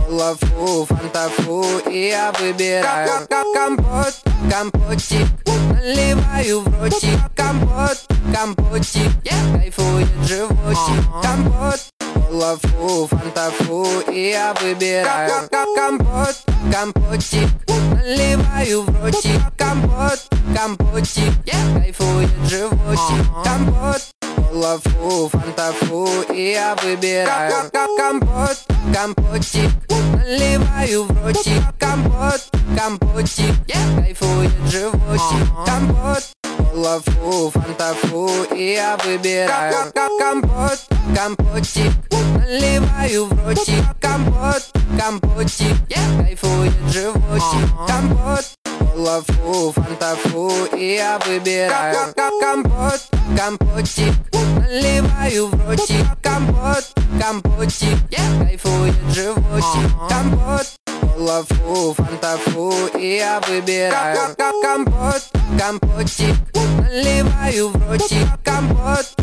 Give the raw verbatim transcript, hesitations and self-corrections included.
Лафу, фантафу, и я выбираю компот, компотик, наливаю в ротик. Компот, компотик, кайфует животик. Компот, лафу, фантафу, и я выбираю компот, компотик, наливаю в ротик. Компот, компотик, кайфует животик. Компот, лафу, фантафу, и я выбираю компот, компотик, наливаю в ротик. Компот, компотик, кайфует животик. Компот, лафу, фантафу, и я выбираю компот, компотик, наливаю в ротик. Компот, компотик, кайфует животик. Компот, лафу, фантафу, и я выбираю компот, компотик, наливаю в ротик. Компот, компотик, кайфует животик. Компот, лафу, фантафу, и я выбираю компот, компотик, наливаю в ротик. Компот,